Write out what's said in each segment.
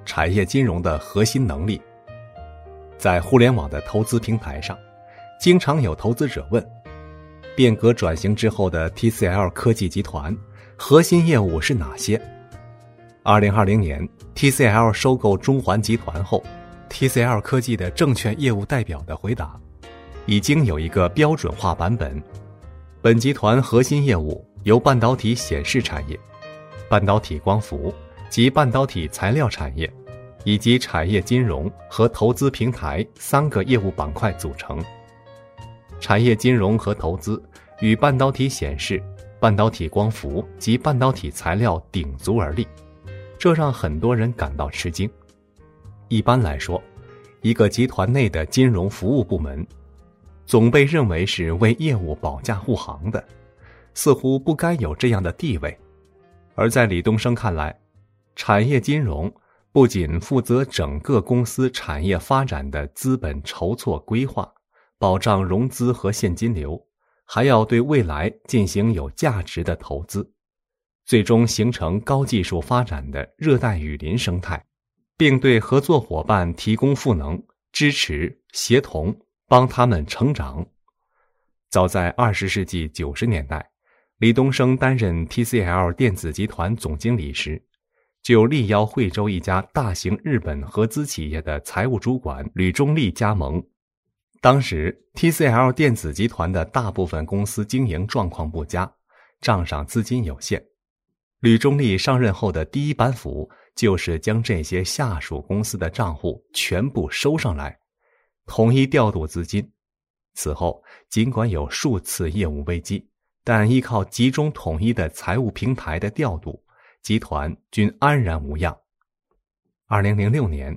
产业金融的核心能力。在互联网的投资平台上，经常有投资者问，变革转型之后的 TCL 科技集团核心业务是哪些？2020年 TCL 收购中环集团后， TCL 科技的证券业务代表的回答，已经有一个标准化版本。本集团核心业务由半导体显示产业、半导体光伏及半导体材料产业，以及产业金融和投资平台3个业务板块组成。产业金融和投资与半导体显示、半导体光伏及半导体材料鼎足而立，这让很多人感到吃惊。一般来说，一个集团内的金融服务部门总被认为是为业务保驾护航的，似乎不该有这样的地位。而在李东生看来，产业金融不仅负责整个公司产业发展的资本筹措规划，保障融资和现金流，还要对未来进行有价值的投资，最终形成高技术发展的热带雨林生态，并对合作伙伴提供赋能、支持、协同，帮他们成长。早在20世纪90年代，李东生担任 TCL 电子集团总经理时，就力邀惠州一家大型日本合资企业的财务主管吕中立加盟。当时 TCL 电子集团的大部分公司经营状况不佳，账上资金有限。吕中立上任后的第一板斧就是将这些下属公司的账户全部收上来，统一调度资金。此后尽管有数次业务危机，但依靠集中统一的财务平台的调度，集团均安然无恙。2006年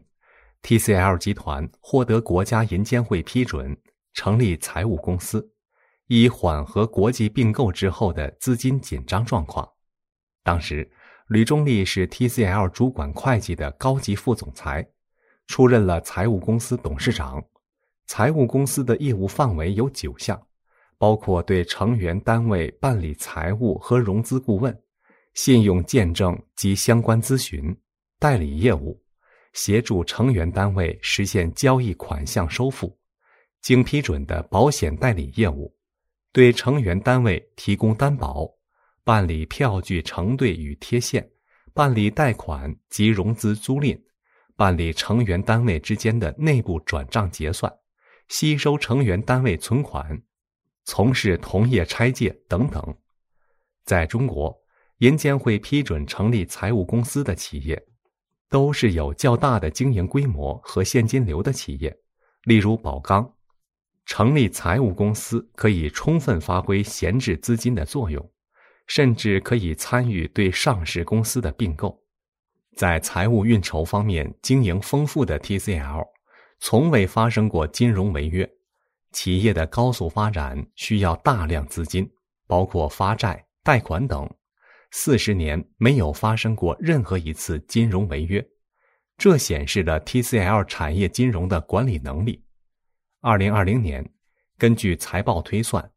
TCL 集团获得国家银监会批准成立财务公司，以缓和国际并购之后的资金紧张状况。当时吕中立是 TCL 主管会计的高级副总裁，出任了财务公司董事长。财务公司的业务范围有9项，包括对成员单位办理财务和融资顾问、信用见证及相关咨询、代理业务，协助成员单位实现交易款项收付，经批准的保险代理业务，对成员单位提供担保，办理票据承兑与贴现，办理贷款及融资租赁，办理成员单位之间的内部转账结算，吸收成员单位存款，从事同业拆借等等。在中国，银监会批准成立财务公司的企业，都是有较大的经营规模和现金流的企业，例如宝钢。成立财务公司可以充分发挥闲置资金的作用，甚至可以参与对上市公司的并购。在财务运筹方面经营丰富的 TCL， 从未发生过金融违约。企业的高速发展需要大量资金，包括发债、贷款等，40年没有发生过任何一次金融违约，这显示了 TCL 产业金融的管理能力。2020年，根据财报推算，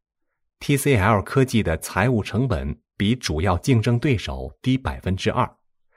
TCL 科技的财务成本比主要竞争对手低 2%。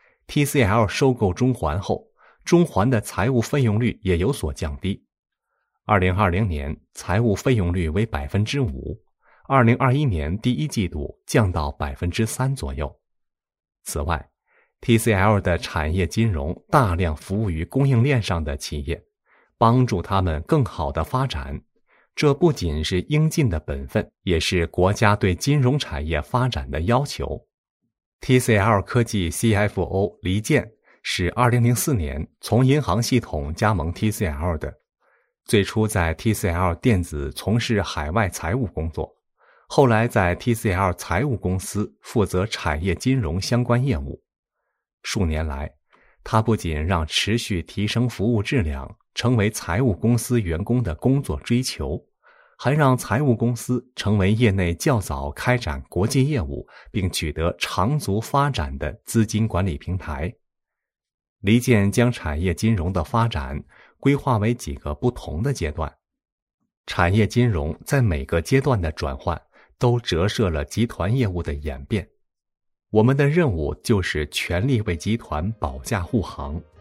TCL 收购中环后，中环的财务费用率也有所降低。2020年财务费用率为 5%， 2021年第一季度降到 3% 左右。此外， TCL 的产业金融大量服务于供应链上的企业，帮助他们更好地发展，这不仅是应尽的本分，也是国家对金融产业发展的要求。TCL 科技 CFO 黎健是2004年从银行系统加盟 TCL 的，最初在 TCL 电子从事海外财务工作，后来在 TCL 财务公司负责产业金融相关业务。数年来，他不仅让持续提升服务质量成为财务公司员工的工作追求，还让财务公司成为业内较早开展国际业务并取得长足发展的资金管理平台。黎健将产业金融的发展规划为几个不同的阶段，产业金融在每个阶段的转换都折射了集团业务的演变。我们的任务就是全力为集团保驾护航。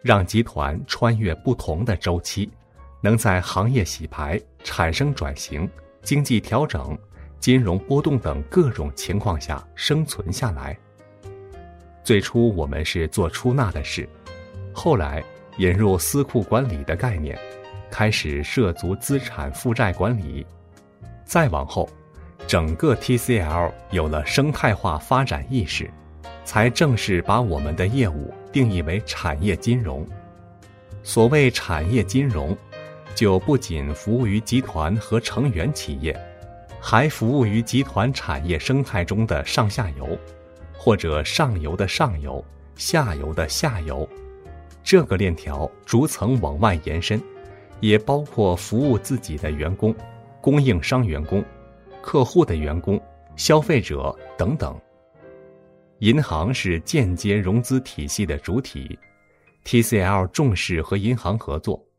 让集团穿越不同的周期，能在行业洗牌、产生转型、经济调整、金融波动等各种情况下生存下来。最初我们是做出纳的事，后来引入私库管理的概念，开始涉足资产负债管理，再往后，整个 TCL 有了生态化发展意识，才正式把我们的业务定义为产业金融。所谓产业金融，就不仅服务于集团和成员企业，还服务于集团产业生态中的上下游，或者上游的上游、下游的下游。这个链条逐层往外延伸，也包括服务自己的员工、供应商员工、客户的员工、消费者等等。银行是间接融资体系的主体， TCL 重视和银行合作，